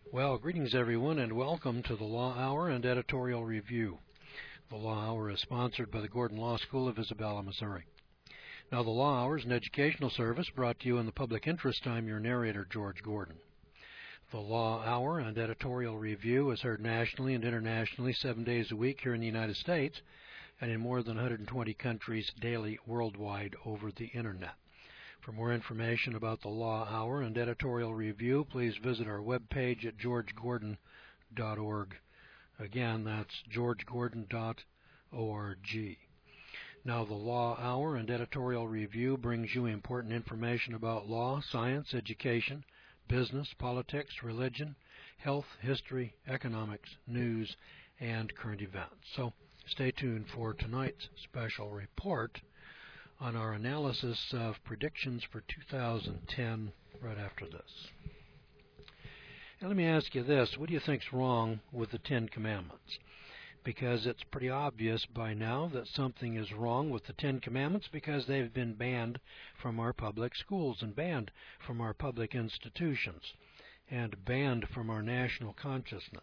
Well, greetings everyone, and welcome to the Law Hour and Editorial Review. The Law Hour is sponsored by the Gordon Law School of Isabella, Missouri. Now, the Law Hour is an educational service brought to you in the public interest. I'm your narrator, George Gordon. The Law Hour and Editorial Review is heard nationally and internationally 7 days a week here in the United States and in more than 120 countries daily worldwide over the Internet. For more information about the Law Hour and Editorial Review, please visit our webpage at georgegordon.org. Again, that's georgegordon.org. Now, the Law Hour and Editorial Review brings you important information about law, science, education, business, politics, religion, health, history, economics, news, and current events. So stay tuned for tonight's special report on our analysis of predictions for 2010 right after this. Now let me ask you this. What do you think's wrong with the Ten Commandments? Because it's pretty obvious by now that something is wrong with the Ten Commandments because they've been banned from our public schools and banned from our public institutions and banned from our national consciousness.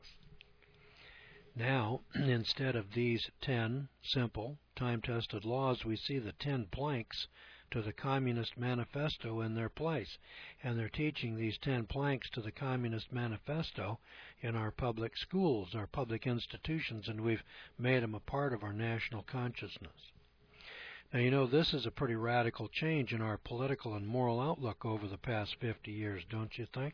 Now, instead of these 10 simple, time-tested laws, we see the 10 planks to the Communist Manifesto in their place. And they're teaching these 10 planks to the Communist Manifesto in our public schools, our public institutions, and we've made them a part of our national consciousness. Now, you know, this is a pretty radical change in our political and moral outlook over the past 50 years, don't you think?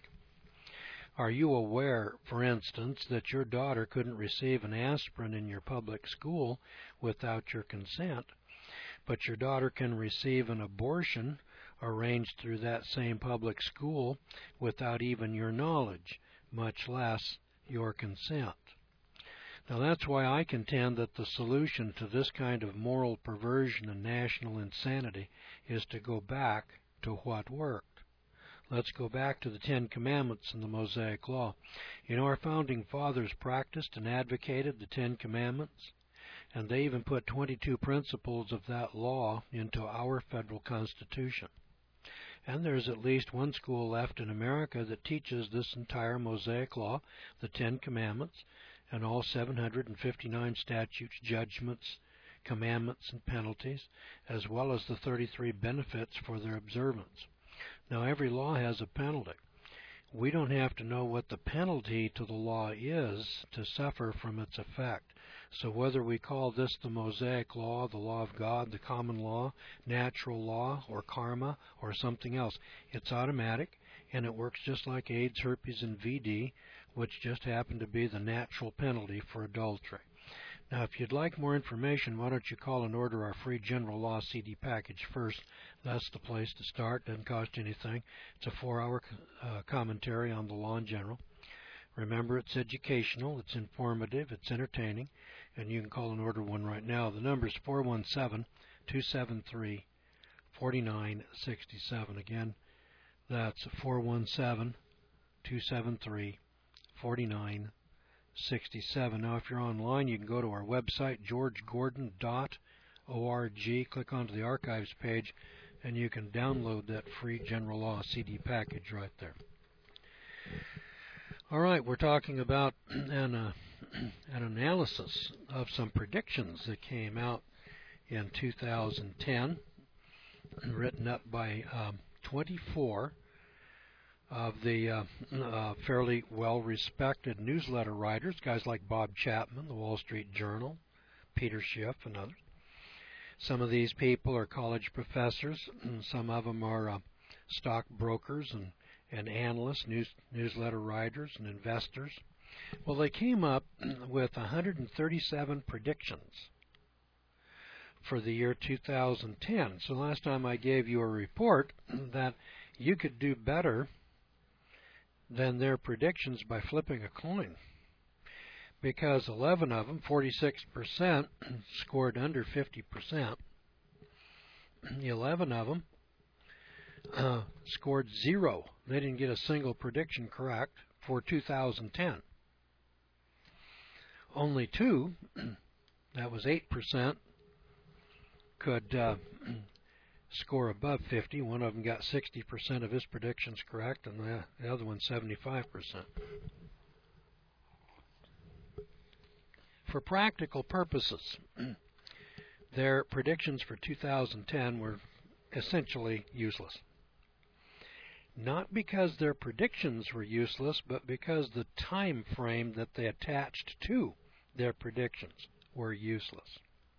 Are you aware, for instance, that your daughter couldn't receive an aspirin in your public school without your consent, but your daughter can receive an abortion arranged through that same public school without even your knowledge, much less your consent? Now, that's why I contend that the solution to this kind of moral perversion and national insanity is to go back to what worked. Let's go back to the Ten Commandments and the Mosaic Law. You know, our founding fathers practiced and advocated the Ten Commandments, and they even put 22 principles of that law into our federal Constitution. And there's at least one school left in America that teaches this entire Mosaic Law, the Ten Commandments, and all 759 statutes, judgments, commandments, and penalties, as well as the 33 benefits for their observance. Now, every law has a penalty. We don't have to know what the penalty to the law is to suffer from its effect. So whether we call this the Mosaic Law, the law of God, the common law, natural law, or karma, or something else, it's automatic, and it works just like AIDS, herpes, and VD, which just happen to be the natural penalty for adultery. Now, if you'd like more information, why don't you call and order our free General Law CD package first. That's the place to start. Doesn't cost you anything. It's a 4-hour commentary on the law in general. Remember, it's educational, it's informative, it's entertaining, and you can call and order one right now. The number is 417-273-4967. Again, that's 417-273-4967. Now, if you're online, you can go to our website, georgegordon.org, click onto the archives page, and you can download that free General Law CD package right there. All right, we're talking about an analysis of some predictions that came out in 2010, written up by 24 of the fairly well-respected newsletter writers, guys like Bob Chapman, the Wall Street Journal, Peter Schiff, and others. Some of these people are college professors, and some of them are stockbrokers and analysts, newsletter writers, and investors. Well, they came up with 137 predictions for the year 2010. So last time I gave you a report that you could do better than their predictions by flipping a coin, because 11 of them, 46%, scored under 50%. 11 of them scored 0. They didn't get a single prediction correct for 2010. Only 2, that was 8%, could score above 50. One of them got 60% of his predictions correct, and the other one 75%. for practical purposes, their predictions for 2010 were essentially useless. Not because their predictions were useless, but because the time frame that they attached to their predictions were useless.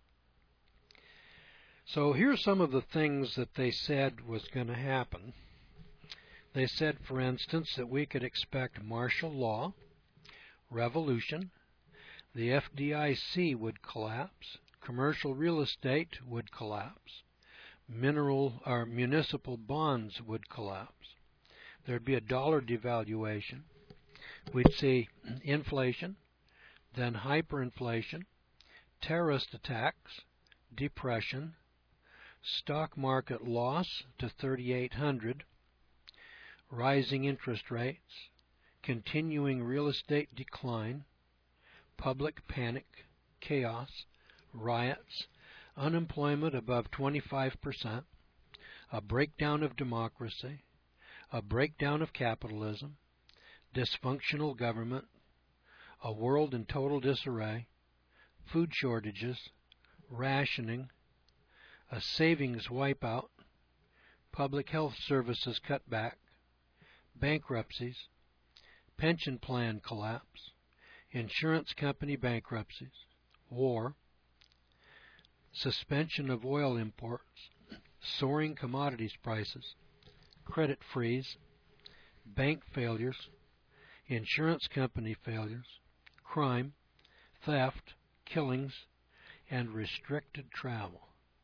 So here's some of the things that they said was going to happen. They said, for instance, that we could expect martial law, revolution, the FDIC would collapse, commercial real estate would collapse, municipal bonds would collapse. There'd be a dollar devaluation. We'd see inflation, then hyperinflation, terrorist attacks, depression, stock market loss to 3,800, rising interest rates, continuing real estate decline, public panic, chaos, riots, unemployment above 25%, a breakdown of democracy, a breakdown of capitalism, dysfunctional government, a world in total disarray, food shortages, rationing, a savings wipeout, public health services cut back, bankruptcies, pension plan collapse, insurance company bankruptcies, war, suspension of oil imports, soaring commodities prices, credit freeze, bank failures, insurance company failures, crime, theft, killings, and restricted travel.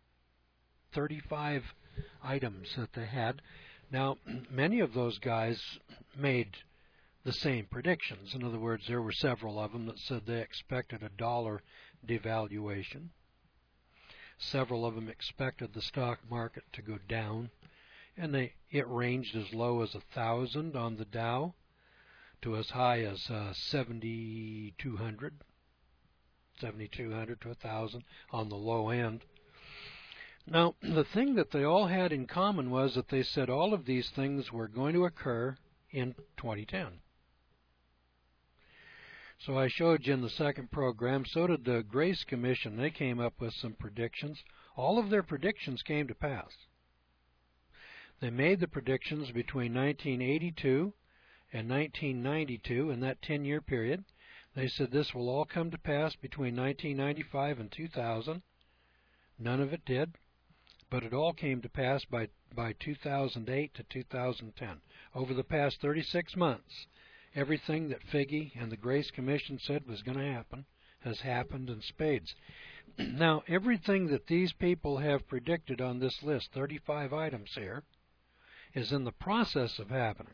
35 items that they had. Now, many of those guys made the same predictions. In other words, there were several of them that said they expected a dollar devaluation. Several of them expected the stock market to go down, and it ranged as low as 1,000 on the Dow to as high as 7,200 to 1,000 on the low end. Now, the thing that they all had in common was that they said all of these things were going to occur in 2010. So I showed you in the second program, so did the Grace Commission. They came up with some predictions. All of their predictions came to pass. They made the predictions between 1982 and 1992, in that 10-year period. They said this will all come to pass between 1995 and 2000. None of it did, but it all came to pass by 2008 to 2010. Over the past 36 months, everything that Figge and the Grace Commission said was going to happen has happened in spades. Now, everything that these people have predicted on this list, 35 items here, is in the process of happening.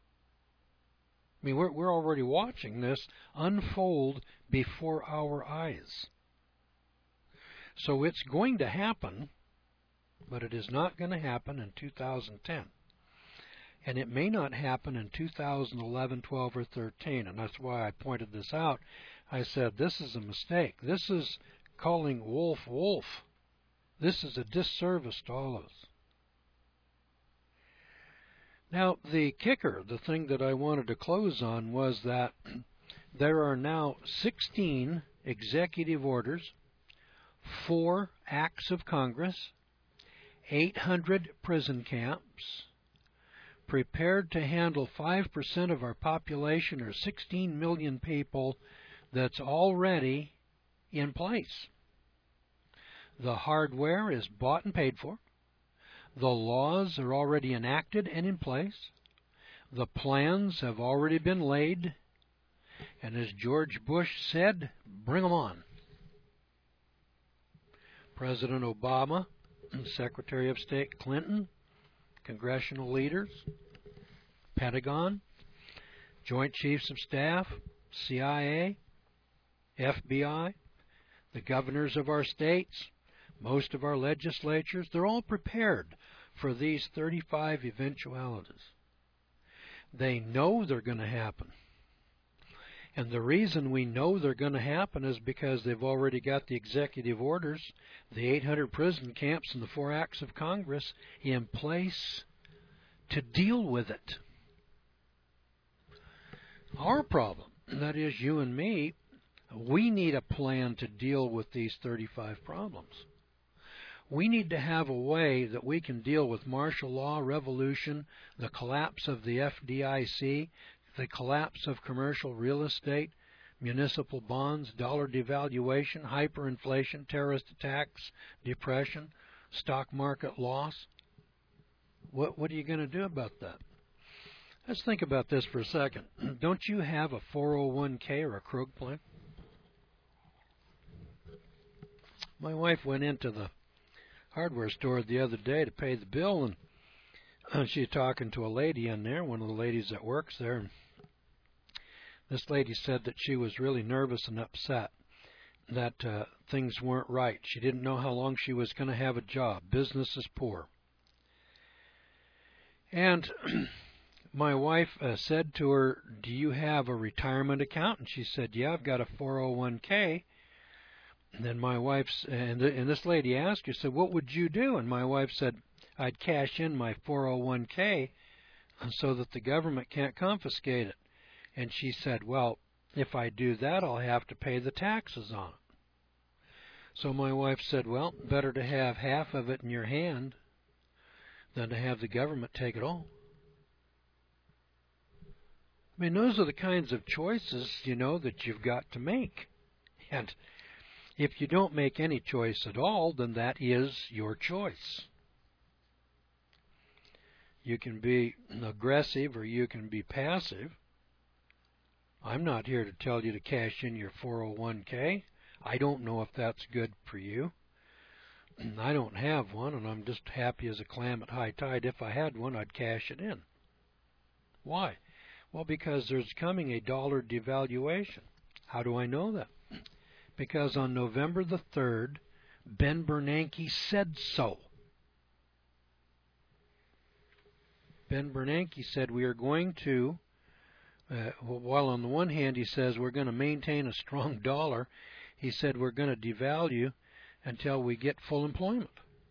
I mean, we're already watching this unfold before our eyes. So it's going to happen, but it is not going to happen in 2010. And it may not happen in 2011, 12, or 13, and that's why I pointed this out. I said, this is a mistake. This is calling wolf wolf. This is a disservice to all of us. Now, the kicker, the thing that I wanted to close on, was that there are now 16 executive orders, 4 acts of Congress, 800 prison camps, prepared to handle 5% of our population, or 16 million people, that's already in place. The hardware is bought and paid for. The laws are already enacted and in place. The plans have already been laid. And as George Bush said, bring them on. President Obama, Secretary of State Clinton, congressional leaders, Pentagon, Joint Chiefs of Staff, CIA, FBI, the governors of our states, most of our legislatures, they're all prepared for these 35 eventualities. They know they're going to happen. And the reason we know they're going to happen is because they've already got the executive orders, the 800 prison camps, and the 4 acts of Congress in place to deal with it. Our problem, that is you and me, We need a plan to deal with these 35 problems. We need to have a way that we can deal with martial law, revolution, the collapse of the FDIC, the collapse of commercial real estate, municipal bonds, dollar devaluation, hyperinflation, terrorist attacks, depression, stock market loss. What are you going to do about that? Let's think about this for a second. Don't you have a 401k or a Krug plan? My wife went into the hardware store the other day to pay the bill, and she's talking to a lady in there, one of the ladies that works there. And this lady said that she was really nervous and upset, that things weren't right. She didn't know how long she was going to have a job. Business is poor. And my wife said to her, "Do you have a retirement account?" And she said, "Yeah, I've got a 401k. And then my wife's, and this lady asked her, said, "What would you do?" And my wife said, "I'd cash in my 401k so that the government can't confiscate it." And she said, "Well, if I do that, I'll have to pay the taxes on it." So my wife said, "Well, better to have half of it in your hand than to have the government take it all." I mean, those are the kinds of choices, that you've got to make. And if you don't make any choice at all, then that is your choice. You can be aggressive or you can be passive. I'm not here to tell you to cash in your 401k. I don't know if that's good for you. I don't have one, and I'm just happy as a clam at high tide. If I had one, I'd cash it in. Why? Well, because there's coming a dollar devaluation. How do I know that? Because on November the 3rd, Ben Bernanke said so. Ben Bernanke said we are going to, while on the one hand he says we're going to maintain a strong dollar, he said we're going to devalue until we get full employment.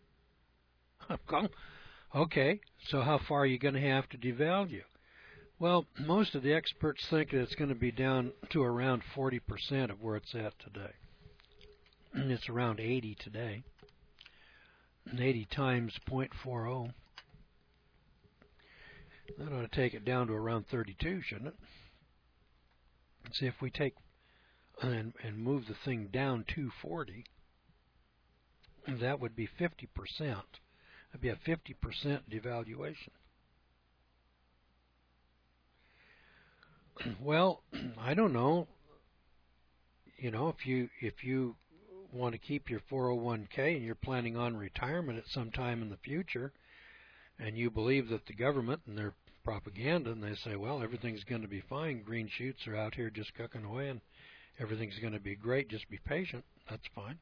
Okay, so how far are you going to have to devalue? Well, most of the experts think that it's going to be down to around 40% of where it's at today. And it's around 80 today. And 80 times 0.40. That ought to take it down to around 32, shouldn't it? See, if we take and move the thing down to 40, that would be 50%. That'd be a 50% devaluation. Well, I don't know. If you want to keep your 401k and you're planning on retirement at some time in the future, and you believe that the government and their propaganda, and they say, well, everything's going to be fine, green shoots are out here just cooking away, and everything's going to be great, just be patient, that's fine.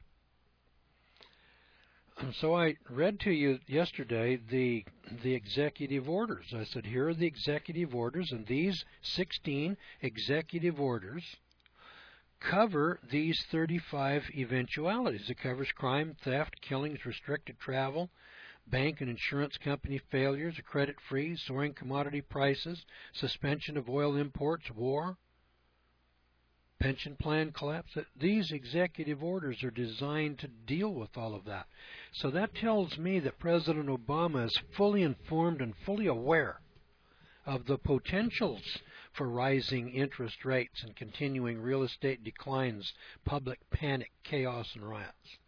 And so I read to you yesterday the executive orders. I said, here are the executive orders, and these 16 executive orders cover these 35 eventualities. It covers crime, theft, killings, restricted travel, bank and insurance company failures, a credit freeze, soaring commodity prices, suspension of oil imports, war, pension plan collapse. These executive orders are designed to deal with all of that. So that tells me that President Obama is fully informed and fully aware of the potentials for rising interest rates and continuing real estate declines, public panic, chaos, and riots.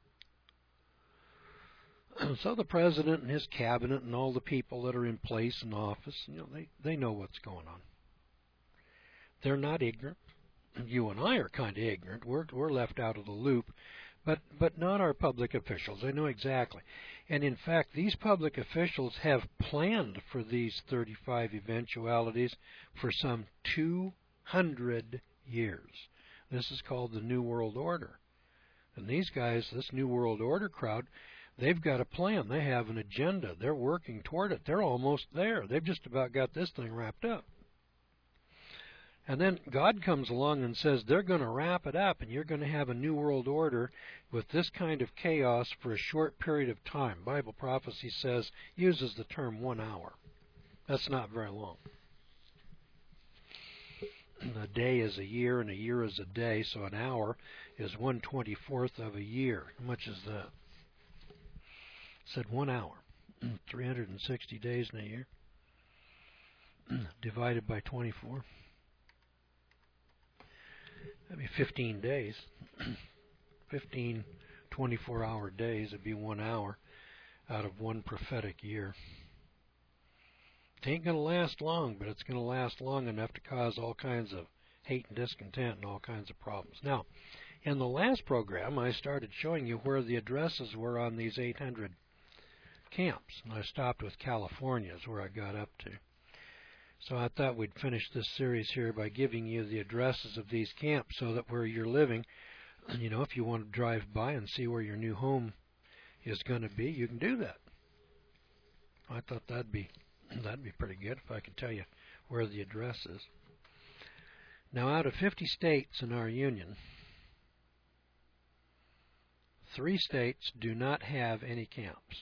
So the president and his cabinet and all the people that are in place in office, they know what's going on. They're not ignorant. You and I are kind of ignorant. We're left out of the loop, but not our public officials. They know exactly. And in fact, these public officials have planned for these 35 eventualities for some 200 years. This is called the New World Order. And these guys, this New World Order crowd, they've got a plan. They have an agenda. They're working toward it. They're almost there. They've just about got this thing wrapped up. And then God comes along and says they're going to wrap it up, and you're going to have a new world order with this kind of chaos for a short period of time. Bible prophecy uses the term 1 hour. That's not very long. a day is a year, and a year is a day, so an hour is 1/24th of a year. How much is that? It said 1 hour. 360 days in a year divided by 24. That'd be 15 days. 15 24-hour days would be 1 hour out of one prophetic year. It ain't going to last long, but it's going to last long enough to cause all kinds of hate and discontent and all kinds of problems. Now, in the last program, I started showing you where the addresses were on these 800 camps, and I stopped with California is where I got up to. So I thought we'd finish this series here by giving you the addresses of these camps so that where you're living, you know, if you want to drive by and see where your new home is going to be, you can do that. I thought that'd be pretty good if I could tell you where the address is. Now, out of 50 states in our union, 3 states do not have any camps.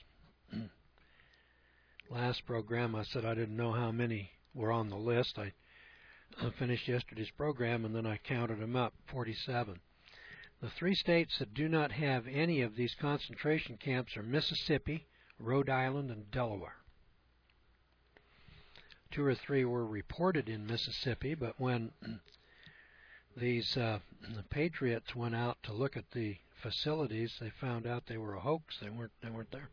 Last program I said I didn't know how many were on the list. I finished yesterday's program and then I counted them up, 47. The 3 states that do not have any of these concentration camps are Mississippi, Rhode Island, and Delaware. 2 or 3 were reported in Mississippi, but when these the patriots went out to look at the facilities, they found out they were a hoax. They weren't there.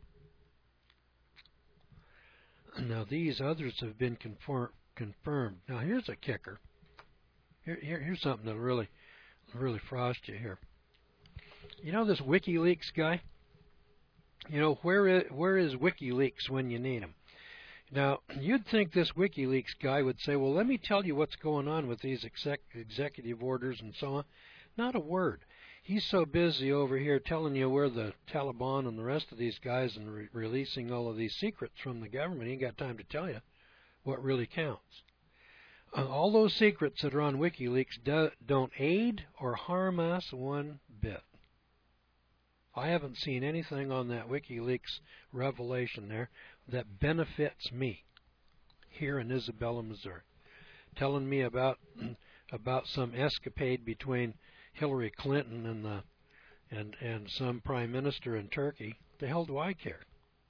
Now these others have been confirmed. Now here's a kicker. Here's something that really frost you here. You know this WikiLeaks guy? You know, where is WikiLeaks when you need him? Now, you'd think this WikiLeaks guy would say, well, let me tell you what's going on with these executive orders and so on. Not a word. He's so busy over here telling you where the Taliban and the rest of these guys and releasing all of these secrets from the government, he ain't got time to tell you what really counts. All those secrets that are on WikiLeaks don't aid or harm us one bit. I haven't seen anything on that WikiLeaks revelation there that benefits me here in Isabella, Missouri. Telling me about some escapade between Hillary Clinton and some prime minister in Turkey. The hell do I care?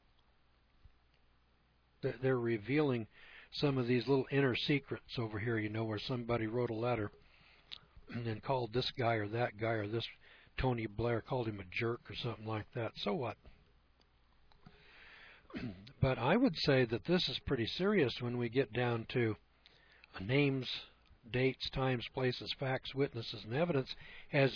They're revealing some of these little inner secrets over here, you know, where somebody wrote a letter and then called this guy or that guy or this Tony Blair, called him a jerk or something like that. So what? But I would say that this is pretty serious when we get down to names, dates, times, places, facts, witnesses, and evidence as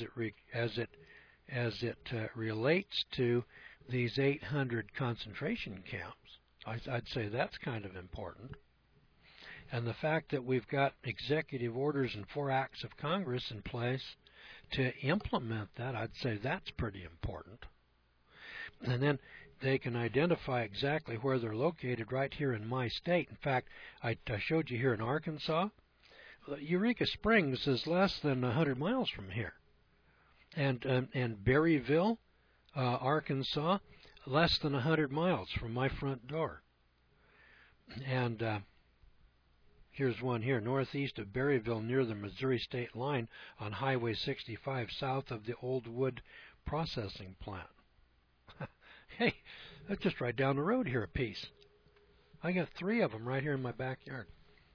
it relates to these 800 concentration camps. I'd say that's kind of important. And the fact that we've got executive orders and 4 acts of Congress in place to implement that, I'd say that's pretty important. And then they can identify exactly where they're located right here in my state. In fact, I showed you here in Arkansas. Eureka Springs is less than 100 miles from here. And Berryville, Arkansas, less than 100 miles from my front door. And here's one here, northeast of Berryville near the Missouri state line on Highway 65 south of the Old Wood Processing Plant. Hey, that's just right down the road here a piece. I got 3 of them right here in my backyard.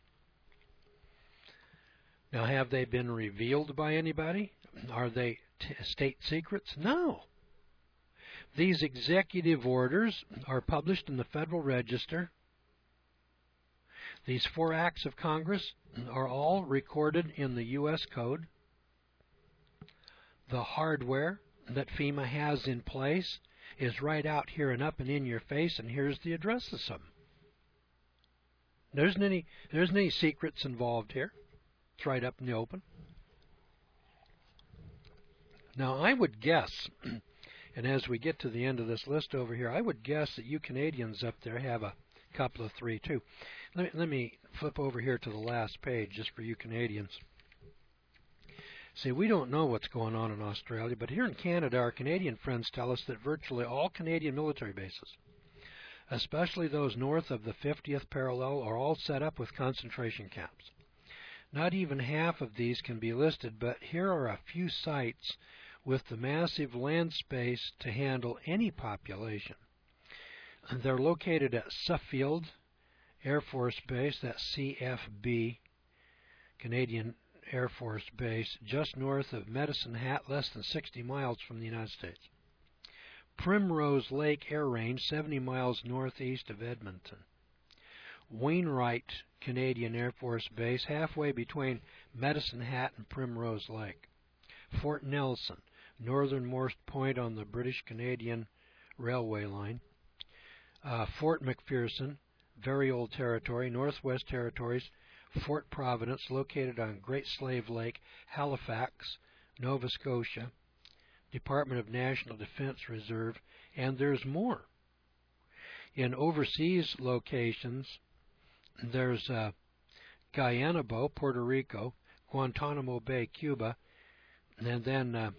Now, have they been revealed by anybody? Are they state secrets? No. These executive orders are published in the Federal Register. These 4 acts of Congress are all recorded in the U.S. Code. The hardware that FEMA has in place is right out here and up and in your face, and here's the address of some. There isn't any secrets involved here. It's right up in the open. Now, I would guess, and as we get to the end of this list over here, I would guess that you Canadians up there have a couple of 3 too. Let me flip over here to the last page just for you Canadians. See, we don't know what's going on in Australia, but here in Canada, our Canadian friends tell us that virtually all Canadian military bases, especially those north of the 50th parallel, are all set up with concentration camps. Not even half of these can be listed, but here are a few sites with the massive land space to handle any population. They're located at Suffield Air Force Base, that's CFB, Canadian Air Force Base, just north of Medicine Hat, less than 60 miles from the United States. Primrose Lake Air Range, 70 miles northeast of Edmonton. Wainwright Canadian Air Force Base, halfway between Medicine Hat and Primrose Lake. Fort Nelson, northernmost point on the British-Canadian Railway line. Fort McPherson, very old territory, Northwest Territories. Fort Providence, located on Great Slave Lake, Halifax, Nova Scotia. Department of National Defense Reserve, and there's more. In overseas locations, there's Guaynabo, Puerto Rico, Guantanamo Bay, Cuba, and then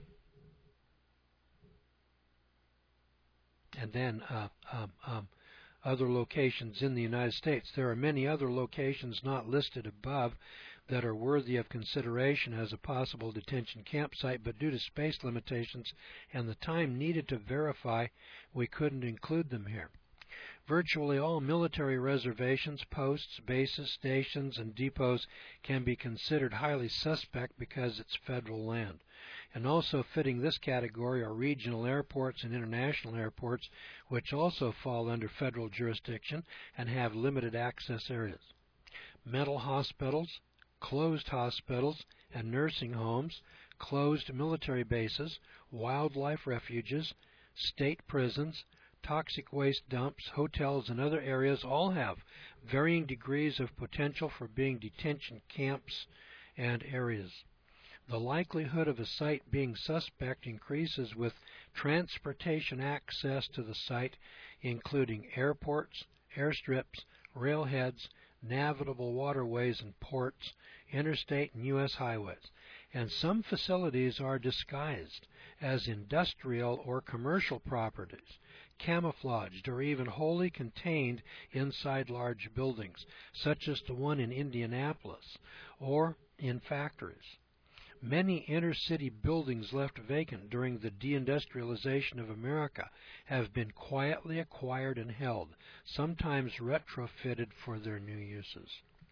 other locations in the United States. There are many other locations not listed above that are worthy of consideration as a possible detention campsite, but due to space limitations and the time needed to verify, we couldn't include them here. Virtually all military reservations, posts, bases, stations, and depots can be considered highly suspect because it's federal land. And also fitting this category are regional airports and international airports, which also fall under federal jurisdiction and have limited access areas. Mental hospitals, closed hospitals and nursing homes, closed military bases, wildlife refuges, state prisons, toxic waste dumps, hotels, and other areas all have varying degrees of potential for being detention camps and areas. The likelihood of a site being suspect increases with transportation access to the site, including airports, airstrips, railheads, navigable waterways and ports, interstate and U.S. highways. And some facilities are disguised as industrial or commercial properties, camouflaged or even wholly contained inside large buildings, such as the one in Indianapolis, or in factories. Many inner-city buildings left vacant during the deindustrialization of America have been quietly acquired and held, sometimes retrofitted for their new uses.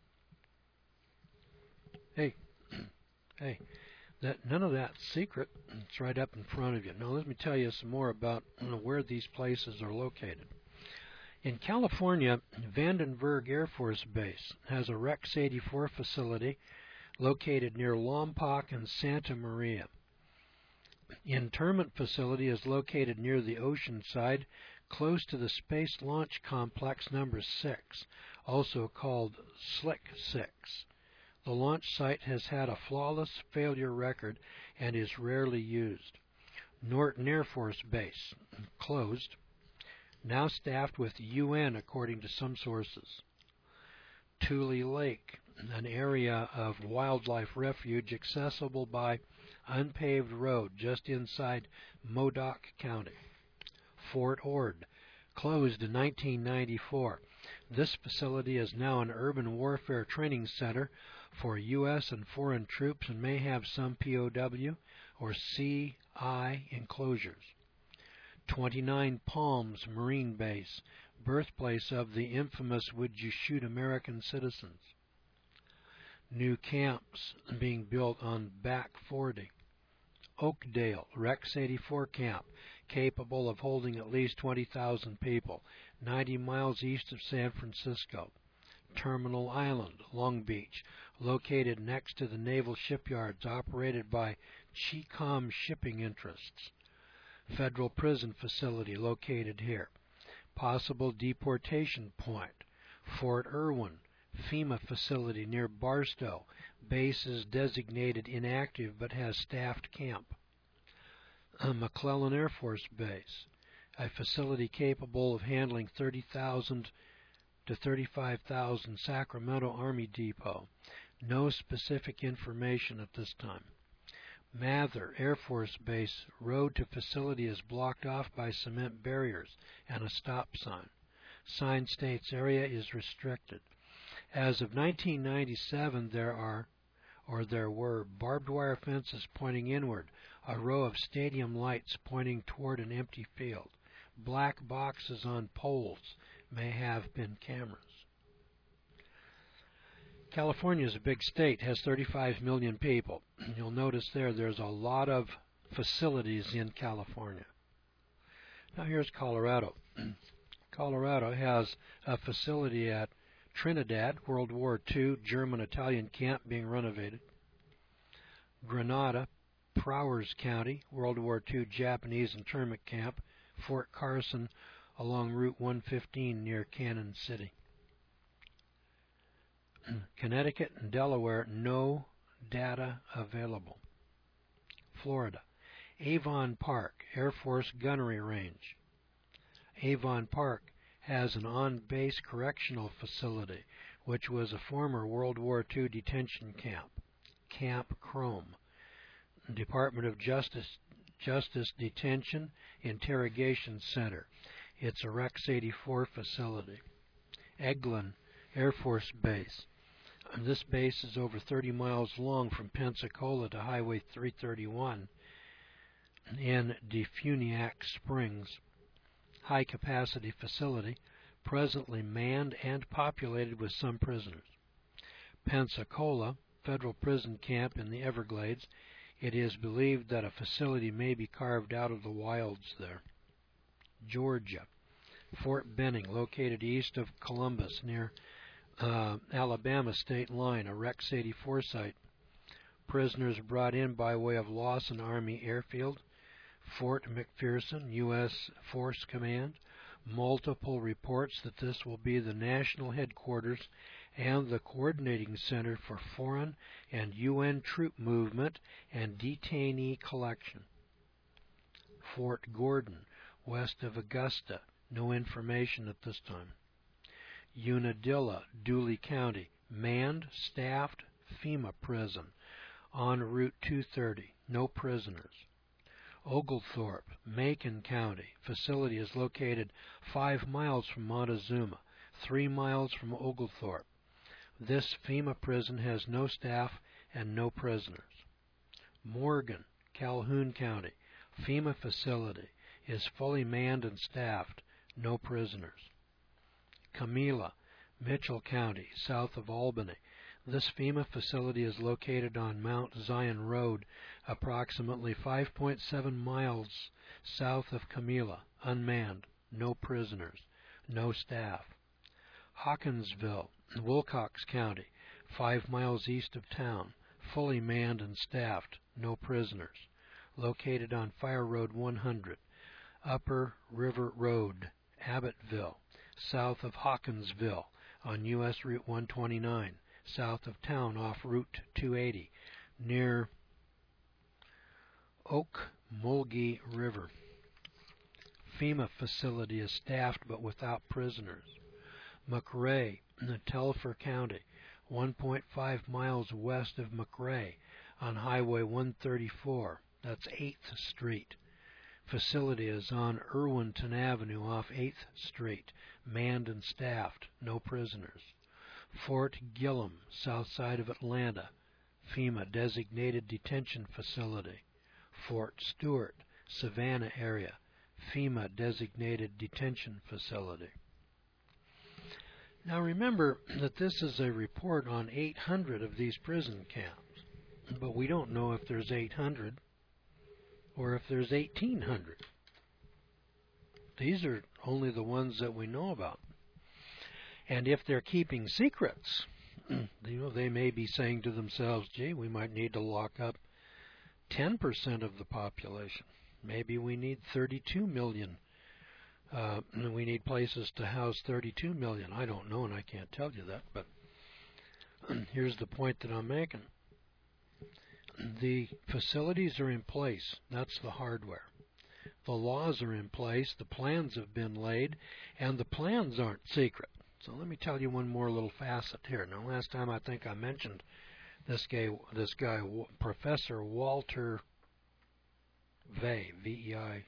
Hey, none of that's secret. It's right up in front of you. Now let me tell you some more about where these places are located. In California, Vandenberg Air Force Base has a Rex 84 facility located near Lompoc and Santa Maria. Interment facility is located near the ocean side, close to the Space Launch Complex number 6, also called Slick 6. The launch site has had a flawless failure record and is rarely used. Norton Air Force Base, closed, now staffed with UN according to some sources. Tule Lake, an area of wildlife refuge accessible by unpaved road just inside Modoc County. Fort Ord, closed in 1994. This facility is now an urban warfare training center for U.S. and foreign troops and may have some POW or CI enclosures. 29 Palms Marine Base, birthplace of the infamous "Would You Shoot American Citizens?" New camps being built on Back 40. Oakdale, Rex 84 camp, capable of holding at least 20,000 people, 90 miles east of San Francisco. Terminal Island, Long Beach, located next to the naval shipyards operated by Chicom Shipping Interests. Federal prison facility located here. Possible deportation point. Fort Irwin, FEMA facility near Barstow. Base is designated inactive but has staffed camp. McClellan Air Force Base, a facility capable of handling 30,000 to 35,000. Sacramento Army Depot. No specific information at this time. Mather Air Force Base, road to facility is blocked off by cement barriers and a stop sign. Sign states area is restricted. As of 1997, there are or there were barbed wire fences pointing inward, a row of stadium lights pointing toward an empty field. Black boxes on poles may have been cameras. California is a big state, has 35 million people. You'll notice there's a lot of facilities in California. Now here's Colorado. Colorado has a facility at Trinidad, World War II German-Italian camp being renovated. Grenada, Prowers County, World War II Japanese internment camp. Fort Carson along Route 115 near Cannon City. Connecticut and Delaware, no data available. Florida, Avon Park, Air Force Gunnery Range. Avon Park has an on-base correctional facility, which was a former World War II detention camp, Camp Crome. Department of Justice Detention Interrogation Center. It's a Rex 84 facility. Eglin Air Force Base. This base is over 30 miles long from Pensacola to Highway 331 in Defuniak Springs. High-capacity facility, presently manned and populated with some prisoners. Pensacola, federal prison camp in the Everglades. It is believed that a facility may be carved out of the wilds there. Georgia, Fort Benning, located east of Columbus near Alabama state line, a Rex 84 site. Prisoners brought in by way of Lawson Army Airfield. Fort McPherson, U.S. Force Command. Multiple reports that this will be the national headquarters and the coordinating center for foreign and UN troop movement and detainee collection. Fort Gordon, west of Augusta. No information at this time. Unadilla, Dooley County, manned, staffed FEMA prison on Route 230. No prisoners. Oglethorpe, Macon County. Facility is located 5 miles from Montezuma, 3 miles from Oglethorpe. This FEMA prison has no staff and no prisoners. Morgan, Calhoun County. FEMA facility is fully manned and staffed. No prisoners. Camila, Mitchell County, south of Albany. This FEMA facility is located on Mount Zion Road, approximately 5.7 miles south of Camila, unmanned, no prisoners, no staff. Hawkinsville, Wilcox County, 5 miles east of town, fully manned and staffed, no prisoners, located on Fire Road 100, Upper River Road, Abbottville, south of Hawkinsville, on U.S. Route 129, south of town off Route 280, near Okmulgee River. FEMA facility is staffed but without prisoners. McRae, Telfer County, 1.5 miles west of McRae on Highway 134. That's 8th Street. Facility is on Irwinton Avenue off 8th Street, manned and staffed, no prisoners. Fort Gillem, south side of Atlanta, FEMA designated detention facility. Fort Stewart, Savannah area, FEMA designated detention facility. Now remember that this is a report on 800 of these prison camps, but we don't know if there's 800 or if there's 1,800. These are only the ones that we know about. And if they're keeping secrets, they may be saying to themselves, gee, we might need to lock up 10% of the population. Maybe we need 32 million. We need places to house 32 million. I don't know, and I can't tell you that, but here's the point that I'm making. The facilities are in place. That's the hardware. The laws are in place. The plans have been laid, and the plans aren't secret. So let me tell you one more little facet here. Now, last time I think I mentioned this guy, Professor Walter Veith,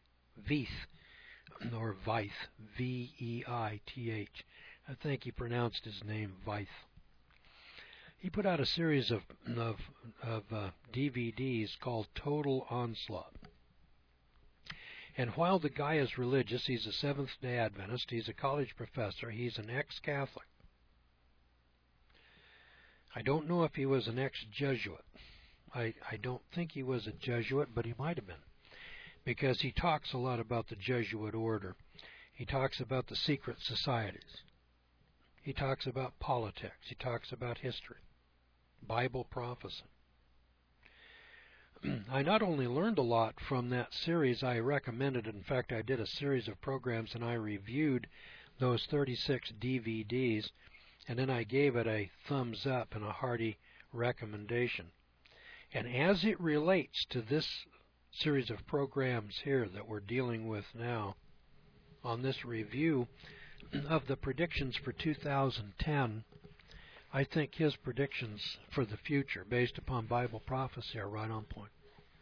or Veith, V-E-I-T-H. I think he pronounced his name Veith. He put out a series of DVDs called Total Onslaught. And while the guy is religious, he's a Seventh-day Adventist, he's a college professor, he's an ex-Catholic. I don't know if he was an ex-Jesuit. I don't think he was a Jesuit, but he might have been, because he talks a lot about the Jesuit order. He talks about the secret societies. He talks about politics. He talks about history, Bible prophecy. I not only learned a lot from that series, I recommended it. In fact, I did a series of programs and I reviewed those 36 DVDs, and then I gave it a thumbs up and a hearty recommendation. And as it relates to this series of programs here that we're dealing with now on this review of the predictions for 2010, I think his predictions for the future based upon Bible prophecy are right on point.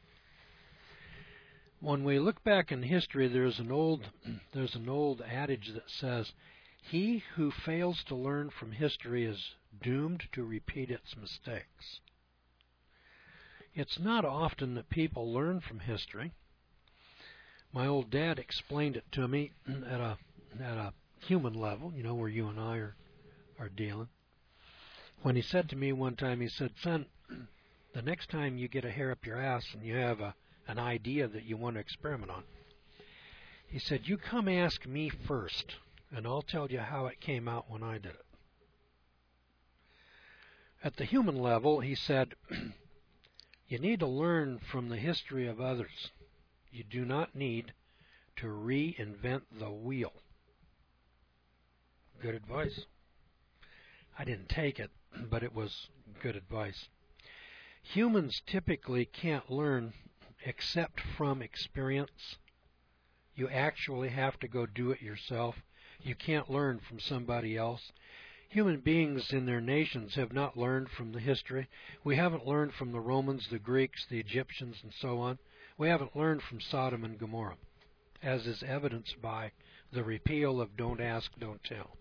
When we look back in history, there's an old adage that says, "He who fails to learn from history is doomed to repeat its mistakes." It's not often that people learn from history. My old dad explained it to me at a human level, where you and I are dealing. When he said to me one time, he said, "Son, the next time you get a hair up your ass and you have an idea that you want to experiment on," he said, "you come ask me first, and I'll tell you how it came out when I did it." At the human level, he said, you need to learn from the history of others. You do not need to reinvent the wheel. Good advice. I didn't take it, but it was good advice. Humans typically can't learn except from experience. You actually have to go do it yourself. You can't learn from somebody else. Human beings in their nations have not learned from the history. We haven't learned from the Romans, the Greeks, the Egyptians, and so on. We haven't learned from Sodom and Gomorrah, as is evidenced by the repeal of Don't Ask, Don't Tell.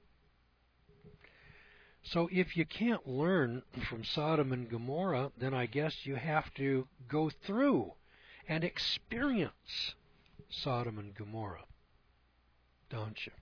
So if you can't learn from Sodom and Gomorrah, then I guess you have to go through and experience Sodom and Gomorrah, don't you?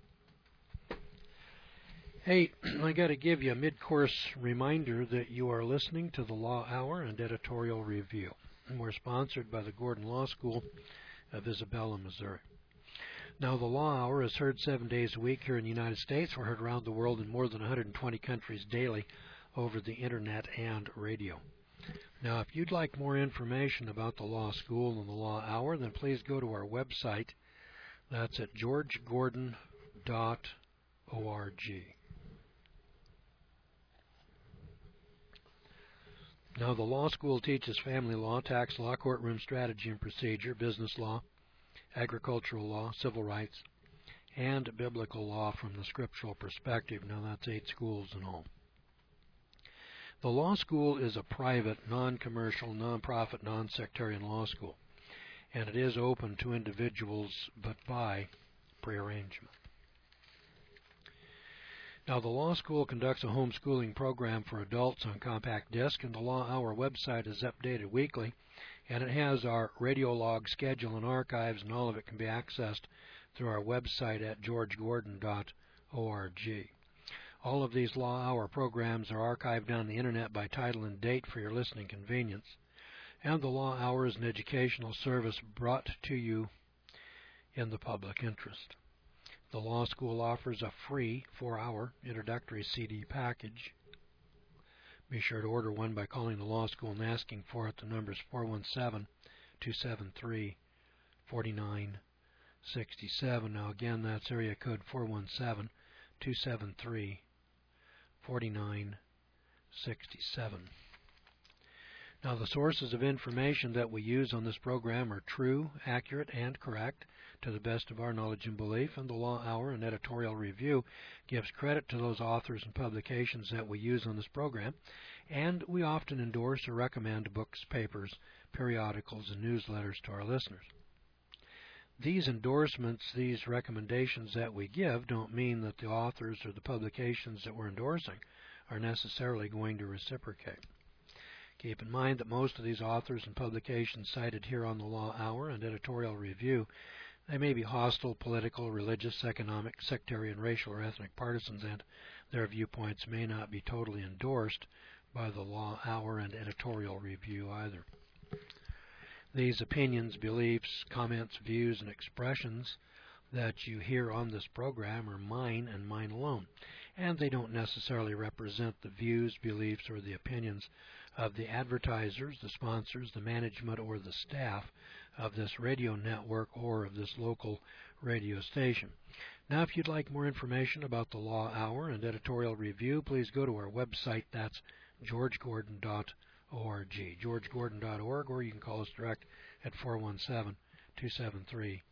Hey, I got to give you a mid-course reminder that you are listening to the Law Hour and Editorial Review. We're sponsored by the Gordon Law School of Isabella, Missouri. Now, the Law Hour is heard 7 days a week here in the United States. We're heard around the world in more than 120 countries daily over the Internet and radio. Now, if you'd like more information about the Law School and the Law Hour, then please go to our website. That's at georgegordon.org. Now, the law school teaches family law, tax law, courtroom strategy and procedure, business law, agricultural law, civil rights, and biblical law from the scriptural perspective. Now, that's 8 schools in all. The law school is a private, non-commercial, non-profit, non-sectarian law school, and it is open to individuals, but by prearrangement. Now, the law school conducts a homeschooling program for adults on compact disc, and the Law Hour website is updated weekly, and it has our radio log schedule and archives, and all of it can be accessed through our website at georgegordon.org. All of these Law Hour programs are archived on the Internet by title and date for your listening convenience, and the Law Hour is an educational service brought to you in the public interest. The law school offers a free 4-hour introductory CD package. Be sure to order one by calling the law school and asking for it. The number is 417-273-4967. Now again, that's area code 417-273-4967. Now, the sources of information that we use on this program are true, accurate, and correct to the best of our knowledge and belief, and the Law Hour and Editorial Review gives credit to those authors and publications that we use on this program, and we often endorse or recommend books, papers, periodicals, and newsletters to our listeners. These endorsements, these recommendations that we give don't mean that the authors or the publications that we're endorsing are necessarily going to reciprocate. Keep in mind that most of these authors and publications cited here on the Law Hour and Editorial Review, they may be hostile, political, religious, economic, sectarian, racial, or ethnic partisans, and their viewpoints may not be totally endorsed by the Law Hour and Editorial Review either. These opinions, beliefs, comments, views, and expressions that you hear on this program are mine and mine alone, and they don't necessarily represent the views, beliefs, or the opinions of the advertisers, the sponsors, the management, or the staff of this radio network or of this local radio station. Now, if you'd like more information about the Law Hour and Editorial Review, please go to our website. That's georgegordon.org, georgegordon.org, or you can call us direct at 417-273-4967.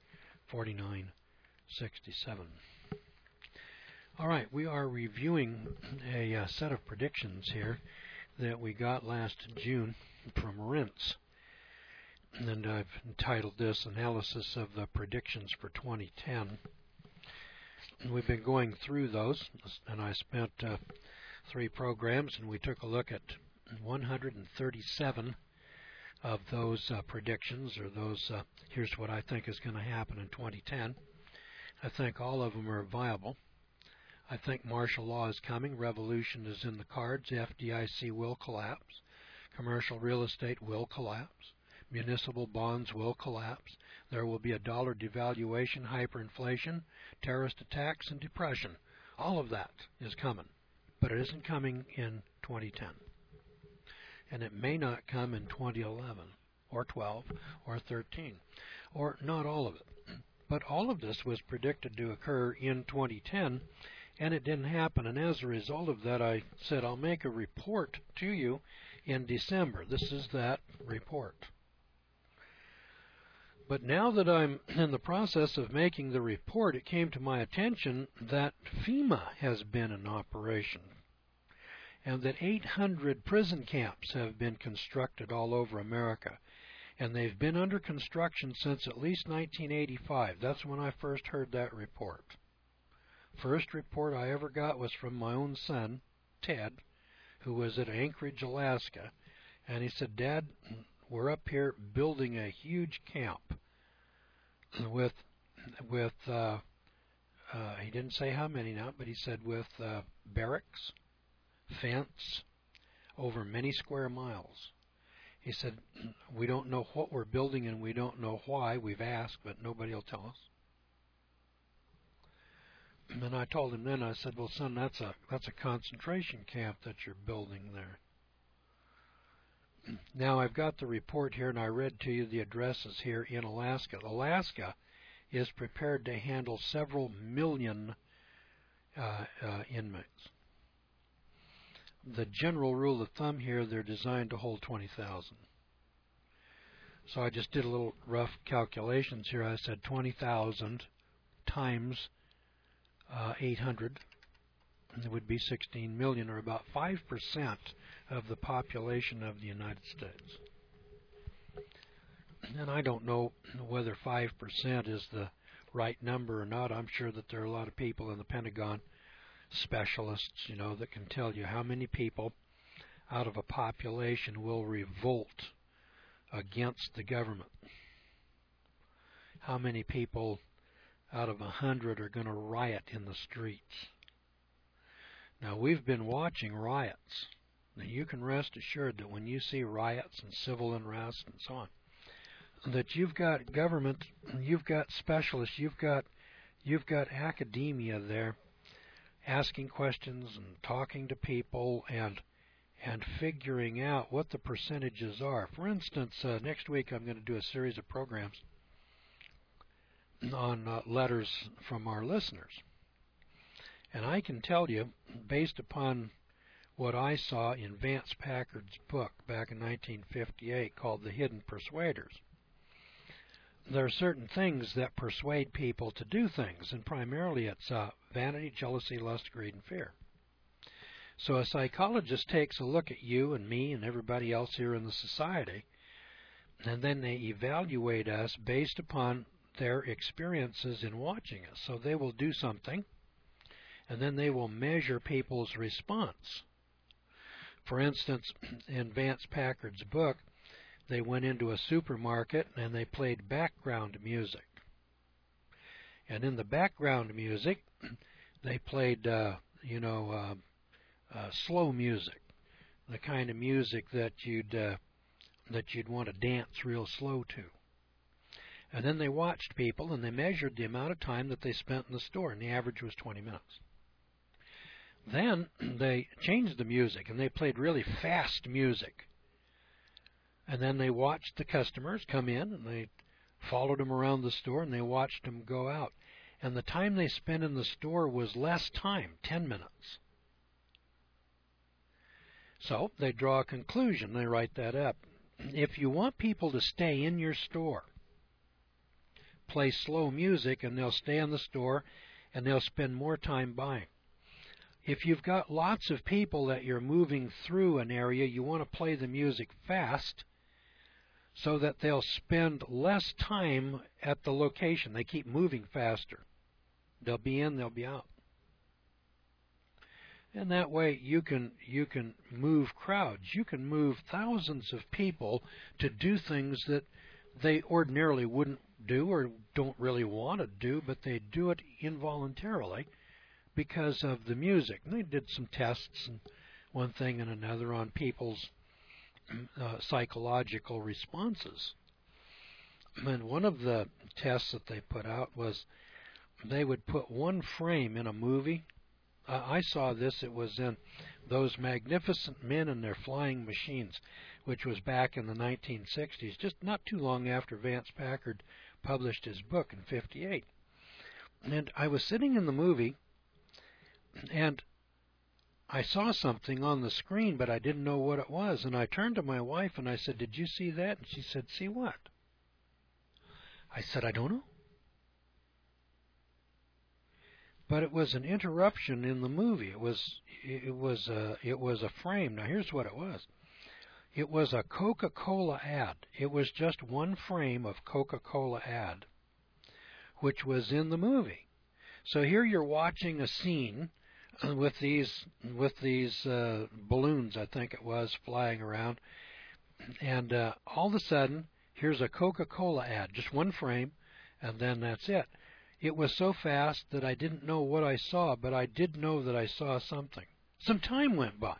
All right, we are reviewing a set of predictions here that we got last June from RINS. And I've entitled this Analysis of the Predictions for 2010. And we've been going through those, and I spent 3 programs, and we took a look at 137 of those predictions, or those, here's what I think is going to happen in 2010. I think all of them are viable. I think martial law is coming. Revolution is in the cards. FDIC will collapse. Commercial real estate will collapse. Municipal bonds will collapse. There will be a dollar devaluation, hyperinflation, terrorist attacks, and depression. All of that is coming, but it isn't coming in 2010. And it may not come in 2011 or 12 or 13, or not all of it. But all of this was predicted to occur in 2010, and it didn't happen. And as a result of that, I said I'll make a report to you in December. This is that report. But now that I'm in the process of making the report, it came to my attention that FEMA has been in operation, and that 800 prison camps have been constructed all over America. And they've been under construction since at least 1985. That's when I first heard that report. First report I ever got was from my own son, Ted, who was at Anchorage, Alaska. And he said, Dad, we're up here building a huge camp with he didn't say how many now, but he said with barracks, fence, over many square miles. He said, we don't know what we're building and we don't know why. We've asked, but nobody will tell us. And I told him then, I said, well, son, that's a concentration camp that you're building there. Now, I've got the report here, and I read to you the addresses here in Alaska. Alaska is prepared to handle several million inmates. The general rule of thumb here, they're designed to hold 20,000. So I just did a little rough calculations here. I said 20,000 times 800, and it would be 16 million, or about 5% of the population of the United States. And I don't know whether 5% is the right number or not. I'm sure that there are a lot of people in the Pentagon, specialists, that can tell you how many people out of a population will revolt against the government. How many people out of 100 are going to riot in the streets. Now, we've been watching riots. Now, you can rest assured that when you see riots and civil unrest and so on, that you've got government, you've got specialists, you've got academia there asking questions and talking to people and figuring out what the percentages are. For instance, next week I'm going to do a series of programs on letters from our listeners. And I can tell you, based upon what I saw in Vance Packard's book back in 1958 called The Hidden Persuaders, there are certain things that persuade people to do things, and primarily it's vanity, jealousy, lust, greed, and fear. So a psychologist takes a look at you and me and everybody else here in the society, and then they evaluate us based upon their experiences in watching us. So they will do something, and then they will measure people's response For instance, in Vance Packard's book, they went into a supermarket and they played background music. And in the background music, they played, slow music, the kind of music that you'd want to dance real slow to. And then they watched people and they measured the amount of time that they spent in the store, and the average was 20 minutes. Then they changed the music and they played really fast music. And then they watched the customers come in and they followed them around the store and they watched them go out. And the time they spent in the store was less time, 10 minutes. So they draw a conclusion. They write that up. If you want people to stay in your store, play slow music and they'll stay in the store and they'll spend more time buying. If you've got lots of people that you're moving through an area, you want to play the music fast so that they'll spend less time at the location. They keep moving faster. They'll be in, they'll be out. And that way you can move crowds. You can move thousands of people to do things that they ordinarily wouldn't do or don't really want to do, but they do it involuntarily because of the music. And they did some tests and one thing and another on people's psychological responses. And one of the tests that they put out was they would put one frame in a movie. I saw this. It was in Those Magnificent Men and Their Flying Machines, which was back in the 1960s, just not too long after Vance Packard published his book in '58. And I was sitting in the movie, and I saw something on the screen, but I didn't know what it was. And I turned to my wife and I said, "Did you see that?" And she said, "See what?" I said, "I don't know." But it was an interruption in the movie. It was a frame. Now here's what it was. It was a Coca-Cola ad. It was just one frame of Coca-Cola ad, which was in the movie. So here you're watching a scene with these balloons, I think it was, flying around, and all of a sudden here's a Coca-Cola ad, just one frame, and then that's it. It was so fast that I didn't know what I saw, but I did know that I saw something. Some time went by,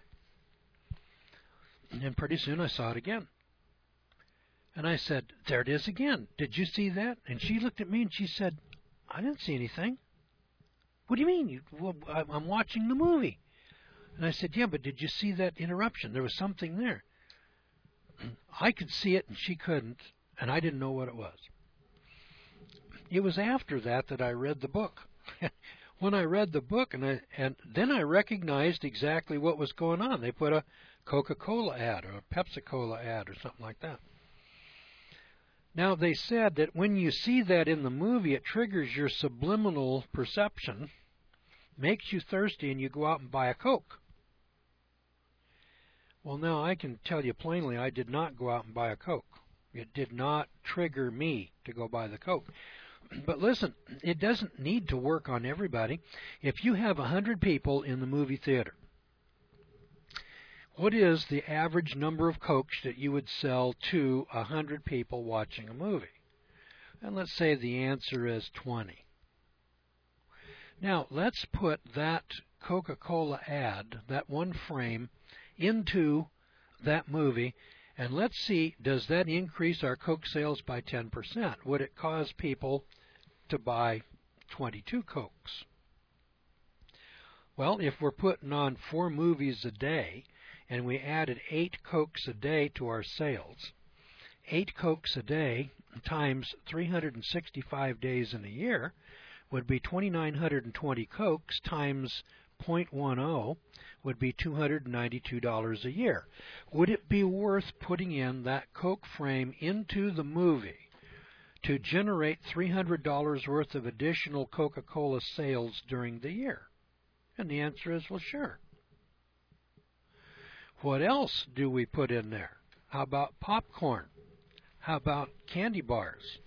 and pretty soon I saw it again. And I said, "There it is again. Did you see that?" And she looked at me and she said, "I didn't see anything." "What do you mean?" "I'm watching the movie." And I said, "Yeah, but did you see that interruption? There was something there." I could see it and she couldn't, and I didn't know what it was. It was after that I read the book. When I read the book, and then I recognized exactly what was going on. They put a Coca-Cola ad or a Pepsi-Cola ad or something like that. Now, they said that when you see that in the movie, it triggers your subliminal perception, makes you thirsty, and you go out and buy a Coke. Well, now, I can tell you plainly, I did not go out and buy a Coke. It did not trigger me to go buy the Coke. But listen, it doesn't need to work on everybody. If you have 100 people in the movie theater, what is the average number of Cokes that you would sell to 100 people watching a movie? And let's say the answer is 20. Now, let's put that Coca-Cola ad, that one frame, into that movie, and let's see, does that increase our Coke sales by 10%? Would it cause people to buy 22 Cokes? Well, if we're putting on 4 movies a day, and we added 8 Cokes a day to our sales, 8 Cokes a day times 365 days in a year would be 2,920 Cokes times 0.10 would be $292 a year. Would it be worth putting in that Coke frame into the movie to generate $300 worth of additional Coca-Cola sales during the year? And the answer is, well, sure. What else do we put in there? How about popcorn? How about candy bars?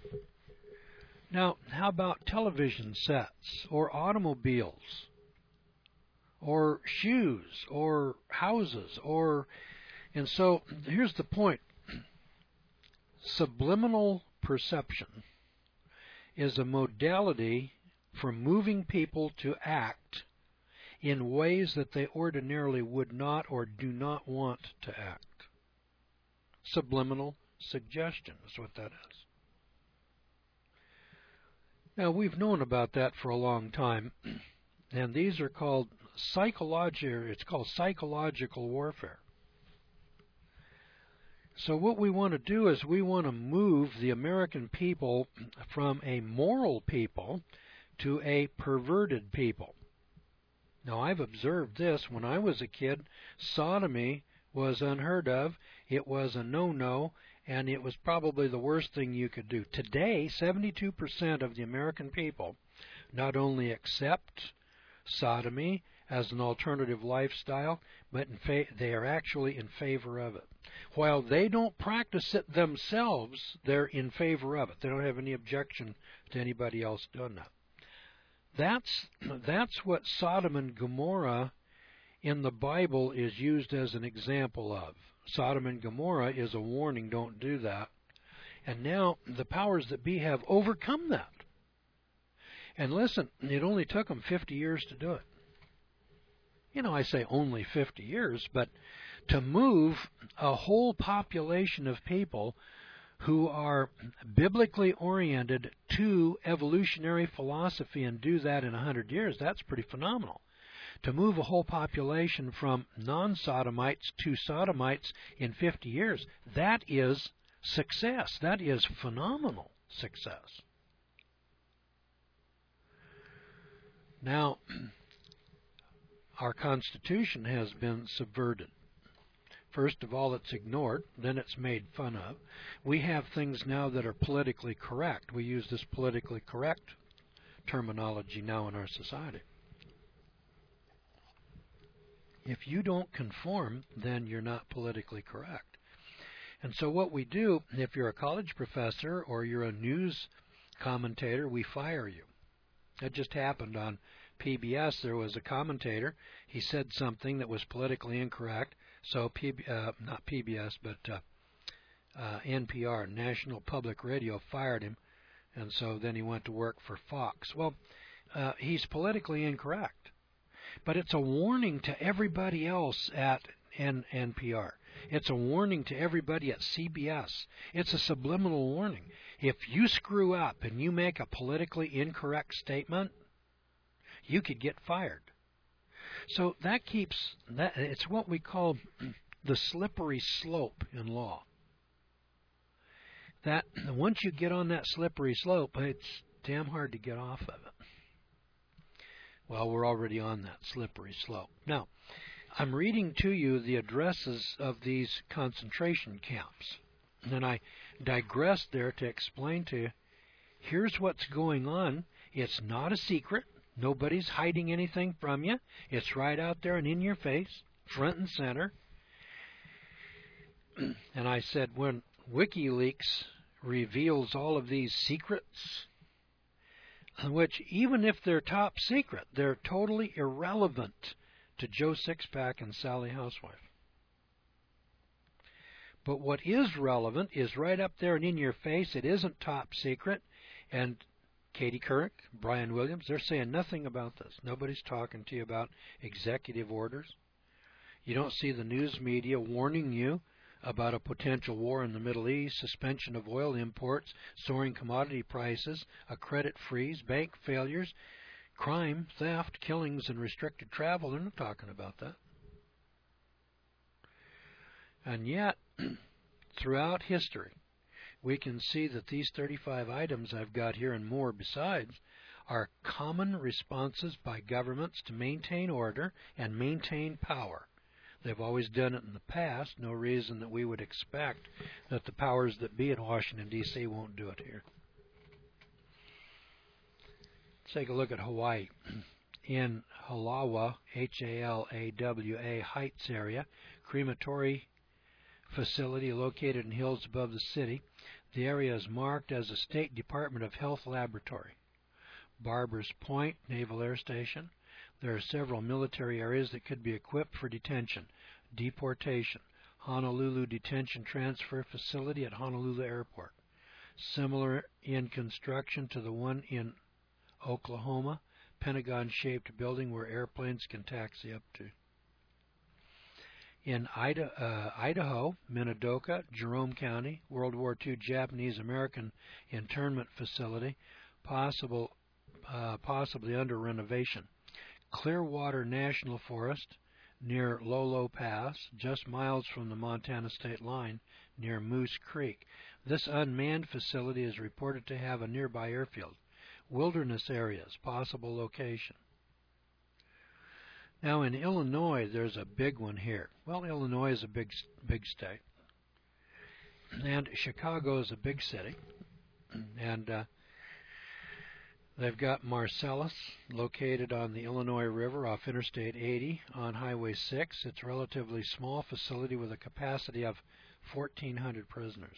Now, how about television sets or automobiles or shoes or houses and so here's the point. Subliminal perception is a modality for moving people to act in ways that they ordinarily would not or do not want to act. Subliminal suggestion is what that is. Now, we've known about that for a long time, and these are called psychological warfare. So what we want to do is we want to move the American people from a moral people to a perverted people. Now, I've observed this. When I was a kid, sodomy was unheard of. It was a no-no, and it was probably the worst thing you could do. Today, 72% of the American people not only accept sodomy as an alternative lifestyle, but they are actually in favor of it. While they don't practice it themselves, they're in favor of it. They don't have any objection to anybody else doing that. That's what Sodom and Gomorrah in the Bible is used as an example of. Sodom and Gomorrah is a warning, don't do that. And now the powers that be have overcome that. And listen, it only took them 50 years to do it. You know, I say only 50 years, but to move a whole population of people who are biblically oriented to evolutionary philosophy and do that in 100 years, that's pretty phenomenal. To move a whole population from non-sodomites to sodomites in 50 years, that is success. That is phenomenal success. Now, our Constitution has been subverted. First of all, it's ignored, then it's made fun of. We have things now that are politically correct. We use this politically correct terminology now in our society. If you don't conform, then you're not politically correct. And so what we do, if you're a college professor or you're a news commentator, we fire you. It just happened on PBS. There was a commentator. He said something that was politically incorrect. So not PBS, but NPR, National Public Radio, fired him. And so then he went to work for Fox. Well, he's politically incorrect. But it's a warning to everybody else at NPR. It's a warning to everybody at CBS. It's a subliminal warning. If you screw up and you make a politically incorrect statement, you could get fired. So that keeps that. It's what we call the slippery slope in law. That once you get on that slippery slope, it's damn hard to get off of it. Well, we're already on that slippery slope. Now, I'm reading to you the addresses of these concentration camps. And I digressed there to explain to you, here's what's going on. It's not a secret. Nobody's hiding anything from you. It's right out there and in your face, front and center. And I said, when WikiLeaks reveals all of these secrets, which even if they're top secret, they're totally irrelevant to Joe Sixpack and Sally Housewife. But what is relevant is right up there and in your face. It isn't top secret. And Katie Couric, Brian Williams, they're saying nothing about this. Nobody's talking to you about executive orders. You don't see the news media warning you about a potential war in the Middle East, suspension of oil imports, soaring commodity prices, a credit freeze, bank failures, crime, theft, killings, and restricted travel. They're not talking about that. And yet, throughout history, we can see that these 35 items I've got here and more besides are common responses by governments to maintain order and maintain power. They've always done it in the past. No reason that we would expect that the powers that be in Washington, D.C. won't do it here. Let's take a look at Hawaii. In Halawa, H-A-L-A-W-A Heights area, crematory facility located in hills above the city. The area is marked as a State Department of Health laboratory. Barbers Point Naval Air Station. There are several military areas that could be equipped for detention. Deportation. Honolulu Detention Transfer Facility at Honolulu Airport. Similar in construction to the one in Oklahoma, Pentagon-shaped building where airplanes can taxi up to. In Idaho, Minidoka, Jerome County, World War II Japanese-American internment facility, possibly under renovation. Clearwater National Forest near Lolo Pass, just miles from the Montana state line near Moose Creek. This unmanned facility is reported to have a nearby airfield. Wilderness areas, possible location. Now in Illinois, there's a big one here. Well, Illinois is a big state, and Chicago is a big city, and they've got Marcellus, located on the Illinois River off Interstate 80 on Highway 6. It's a relatively small facility with a capacity of 1,400 prisoners.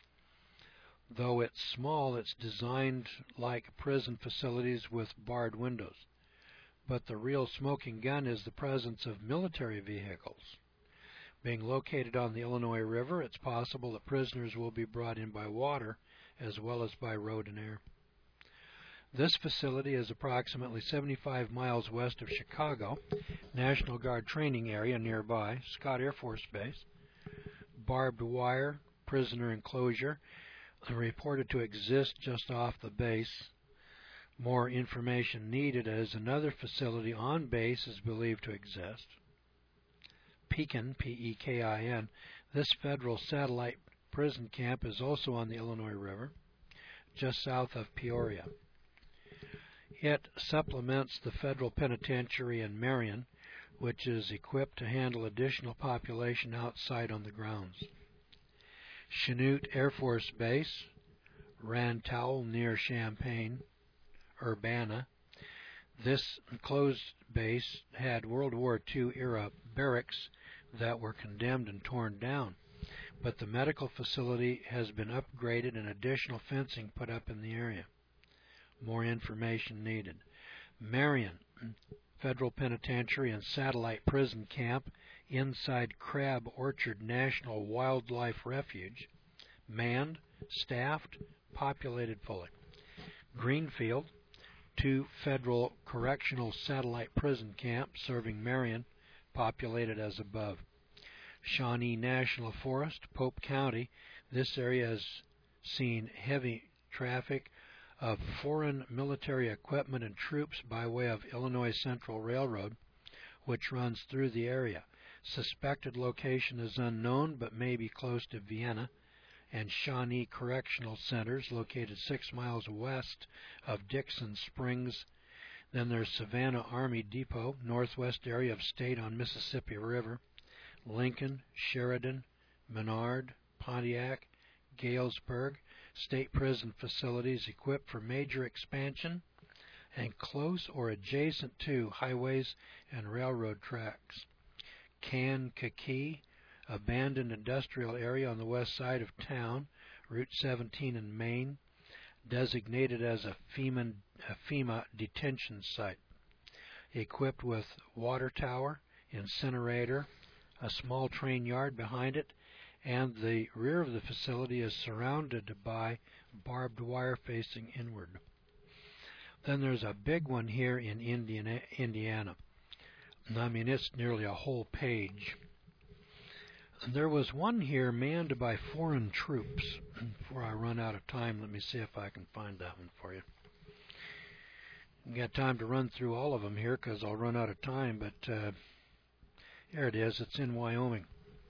Though it's small, it's designed like prison facilities with barred windows. But the real smoking gun is the presence of military vehicles. Being located on the Illinois River, it's possible that prisoners will be brought in by water as well as by road and air. This facility is approximately 75 miles west of Chicago, National Guard training area nearby, Scott Air Force Base, barbed wire, prisoner enclosure, reported to exist just off the base. More information needed as another facility on base is believed to exist. Pekin, P-E-K-I-N. This federal satellite prison camp is also on the Illinois River, just south of Peoria. It supplements the federal penitentiary in Marion, which is equipped to handle additional population outside on the grounds. Chanute Air Force Base, Rantoul near Champaign, Urbana. This enclosed base had World War II era barracks that were condemned and torn down, but the medical facility has been upgraded and additional fencing put up in the area. More information needed. Marion, Federal Penitentiary and Satellite Prison Camp inside Crab Orchard National Wildlife Refuge, manned, staffed, populated fully. Greenfield, 2 Federal Correctional Satellite Prison Camps serving Marion, populated as above. Shawnee National Forest, Pope County. This area has seen heavy traffic of foreign military equipment and troops by way of Illinois Central Railroad, which runs through the area. Suspected location is unknown, but may be close to Vienna, and Shawnee Correctional Centers, located 6 miles west of Dixon Springs. Then there's Savannah Army Depot, northwest area of state on Mississippi River. Lincoln, Sheridan, Menard, Pontiac, Galesburg, state prison facilities equipped for major expansion and close or adjacent to highways and railroad tracks. Kankakee, abandoned industrial area on the west side of town, Route 17 in Maine, designated as a FEMA detention site. Equipped with water tower, incinerator, a small train yard behind it, and the rear of the facility is surrounded by barbed wire facing inward. Then there's a big one here in Indiana. I mean, it's nearly a whole page. There was one here manned by foreign troops. Before I run out of time, let me see if I can find that one for you. I've got time to run through all of them here because I'll run out of time, but here it is. It's in Wyoming.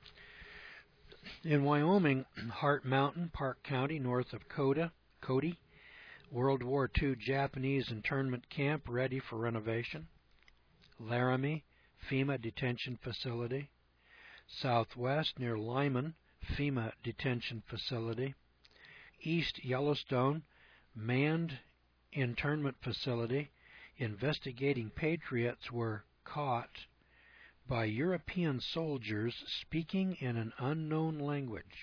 In Wyoming, Hart Mountain, Park County, north of Cody, World War II Japanese internment camp ready for renovation. Laramie, FEMA detention facility. Southwest, near Lyman, FEMA detention facility. East Yellowstone, manned internment facility. Investigating patriots were caught by European soldiers speaking in an unknown language.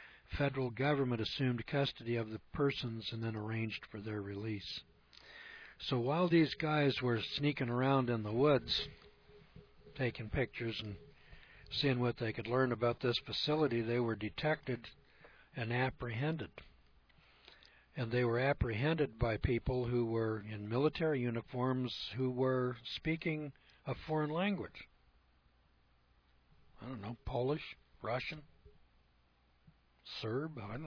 Federal government assumed custody of the persons and then arranged for their release. So while these guys were sneaking around in the woods, taking pictures and seeing what they could learn about this facility, they were detected and apprehended. And they were apprehended by people who were in military uniforms who were speaking a foreign language. I don't know, Polish, Russian, Serb, I don't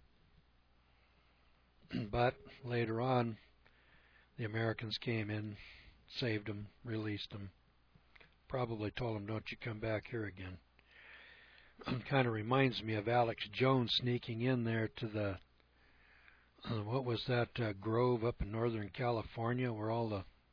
know. But later on, the Americans came in, saved them, released them, probably told them, don't you come back here again. Kind of reminds me of Alex Jones sneaking in there to the, what was that grove up in Northern California where all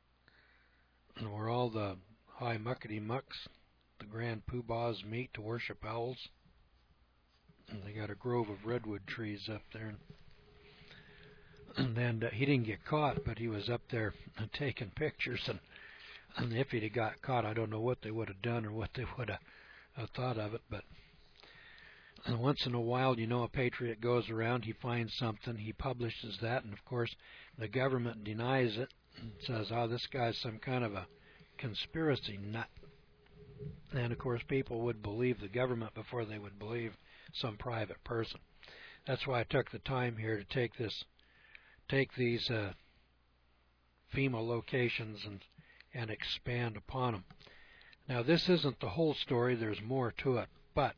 the high muckety mucks, the grand poobahs meet to worship owls. And they got a grove of redwood trees up there. And then he didn't get caught, but he was up there taking pictures. And if he'd have got caught, I don't know what they would have done or what they would have thought of it. But once in a while, a patriot goes around, he finds something, he publishes that, and of course the government denies it and says, oh, this guy's some kind of a conspiracy nut. And of course people would believe the government before they would believe some private person. That's why I took the time here to take these FEMA locations and expand upon them. Now this isn't the whole story, there's more to it, but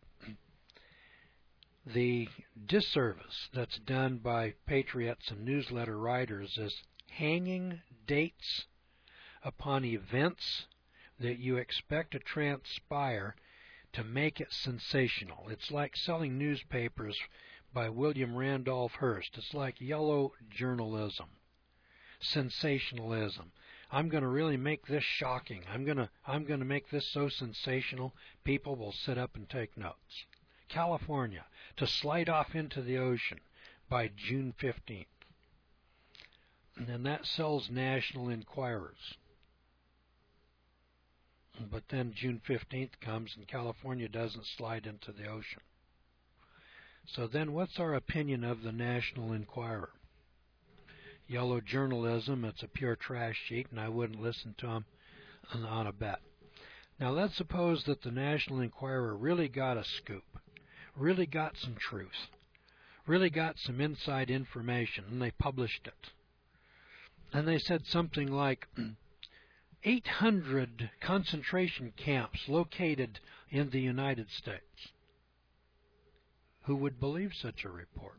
the disservice that's done by patriots and newsletter writers is hanging dates upon events that you expect to transpire to make it sensational. It's like selling newspapers by William Randolph Hearst. It's like yellow journalism, sensationalism. I'm going to really make this shocking. I'm going to make this so sensational people will sit up and take notes. California to slide off into the ocean by June 15th. And then that sells National Enquirers. But then June 15th comes and California doesn't slide into the ocean. So then what's our opinion of the National Enquirer? Yellow journalism, it's a pure trash sheet, and I wouldn't listen to them on a bet. Now let's suppose that the National Enquirer really got a scoop, really got some truth, really got some inside information, and they published it. And they said something like 800 concentration camps located in the United States. Who would believe such a report?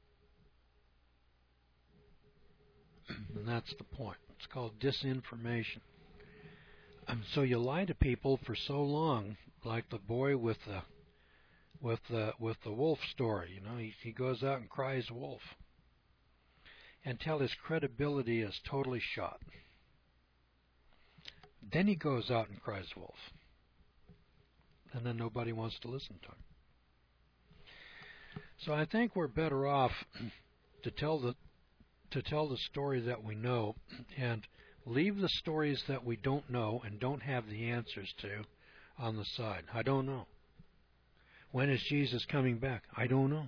And that's the point. It's called disinformation. So you lie to people for so long, like the boy with the wolf story. He goes out and cries wolf, until his credibility is totally shot. Then he goes out and cries wolf, and then nobody wants to listen to him. So I think we're better off to tell the story that we know and leave the stories that we don't know and don't have the answers to on the side. I don't know. When is Jesus coming back? I don't know.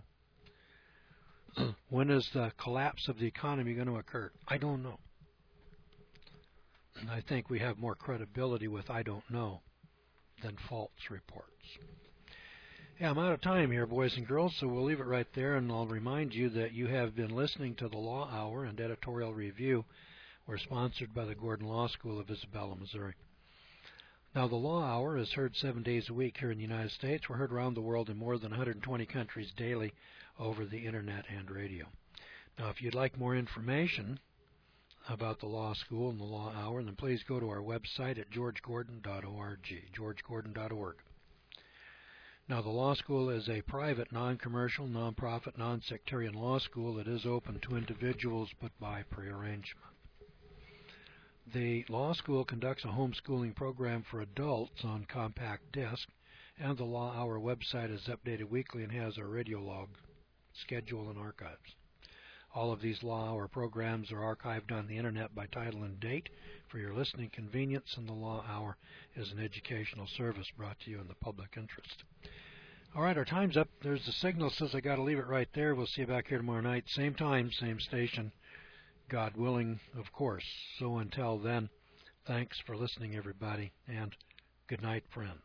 When is the collapse of the economy going to occur? I don't know. And I think we have more credibility with I don't know than false reports. Yeah, I'm out of time here, boys and girls, so we'll leave it right there, and I'll remind you that you have been listening to the Law Hour and Editorial Review. We're sponsored by the Gordon Law School of Isabella, Missouri. Now, the Law Hour is heard 7 days a week here in the United States. We're heard around the world in more than 120 countries daily over the Internet and radio. Now, if you'd like more information about the Law School and the Law Hour, then please go to our website at georgegordon.org, georgegordon.org. Now, the Law School is a private, non-commercial, non-profit, non-sectarian law school. It is open to individuals, but by prearrangement. The Law School conducts a homeschooling program for adults on compact disc, and the Law Hour website is updated weekly and has a radio log, schedule, and archives. All of these Law Hour programs are archived on the Internet by title and date for your listening convenience, and the Law Hour is an educational service brought to you in the public interest. All right, our time's up. There's the signal that says I got to leave it right there. We'll see you back here tomorrow night, same time, same station. God willing, of course. So until then, thanks for listening, everybody, and good night, friends.